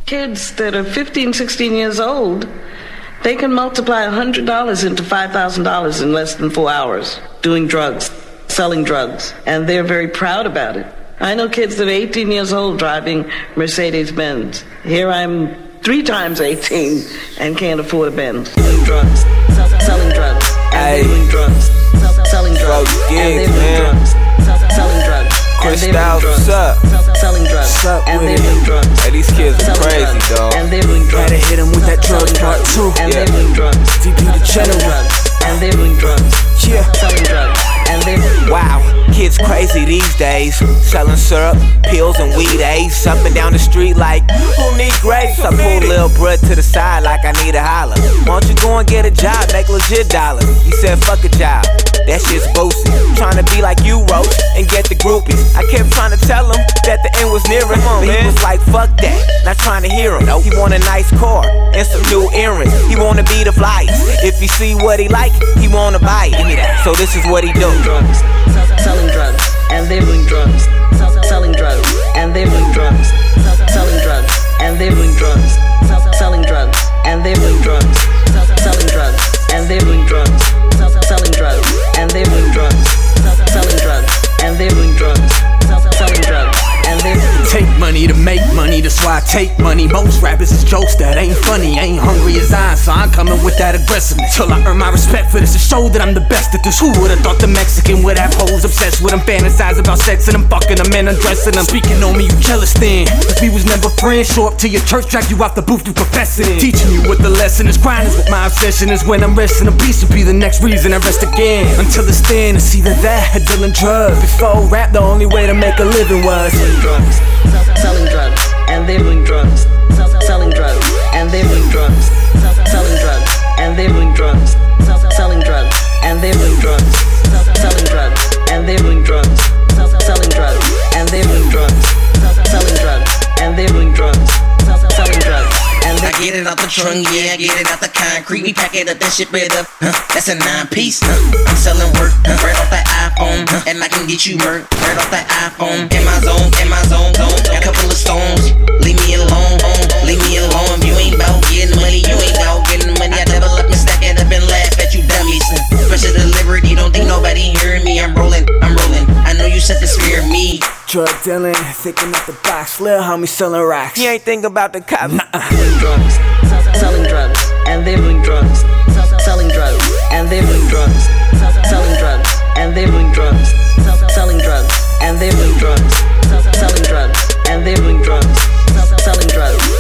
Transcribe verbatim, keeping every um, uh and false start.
Kids that are fifteen, sixteen years old, they can multiply one hundred dollars into five thousand dollars in less than four hours doing drugs, selling drugs, and they're very proud about it. I know kids that are eighteen years old driving Mercedes-Benz. Here I'm three times eighteen and can't afford a Benz. Doing drugs, selling drugs, and they're doing drugs, selling drugs, and they're doing drugs, selling drugs. Chris Styles, what's up? Selling drugs, what's up and with they're doing drugs. Hey, these kids are crazy, drugs, dog. And they're doing drugs. Gotta hit 'em with that drug part two. And Yeah. they're doing drugs. V P the Selling channel. drugs, and they're doing drugs. Yeah. Selling drugs, and they're doing drugs. Wow, kids crazy these days. Selling syrup, pills, and weed ace. Up and down the street like, who need grapes? I pull Lil' Bruh to the side like I need a holler. Why don't you go and get a job, make legit dollars? He said, fuck a job, that shit's boosty. Trying to be like you, Roach, and get the groupies. I kept trying to tell him that the end was near him, but he was like, fuck that, not trying to hear him. He want a nice car and some new earrings. He wanna be the flyest. If he see what he like, he wanna buy it. So this is what he do. Drugs, selling drugs, and they're doing drugs, selling drugs, and they're doing drugs, selling drugs, and they're doing drugs, selling drugs, and they're doing drugs, selling drugs, and they're doing drugs, selling drugs, and they're doing drugs, selling drugs, and they're doing drugs, selling drugs, and they're Take money to make money, that's why I take money. Most rappers is jokes that ain't funny. Ain't hungry as I, so I'm coming with that aggressiveness. Till I earn my respect for this to show that I'm the best at this. Who would've thought the Mexican would have hoes obsessed with them, fantasize about sex and them, fucking them and undressing them. Speaking on me, you jealous then, cause we was never friends. Show up to your church, drag you out the booth, you professing it. Teaching you what the lesson is, crying is what my obsession is. When I'm resting, a beast will be the next reason I rest again. Until it's then, it's either that or dealing drugs. Before rap, the only way to make a living was selling drugs, selling drugs, and they're doing drugs, selling drugs, and they're doing drugs, selling drugs, and they're doing drugs, selling drugs, and they're doing drugs, selling drugs, and they're doing drugs, selling drugs, and they're doing drugs, selling drugs, and they're doing drugs, selling drugs. I get it out the trunk, yeah, I get it out the concrete. We pack it up and ship it up, huh? That's a nine-piece, huh? I'm selling work, huh? Right off that iPhone, huh? And I can get you murked, right off that iPhone. In my zone, in my zone, zone. A couple of stones, leave me alone, leave me alone. If you ain't bout getting money, you ain't bout getting money. I double up and stack it up and laugh at you dummies. Special delivery, don't think nobody hearing me. I'm rolling, I'm rolling. I know you set the fear of me. drug dealing, thinking out the box. Lil' homie selling rocks. You ain't think about the cops. Nuh-uh. Doing drugs, selling drugs, and they're doing drugs, selling drugs, and they're doing drugs, selling drugs, and they're doing drugs, selling drugs, and they're doing drugs, selling drugs, and they're doing drugs, selling drugs.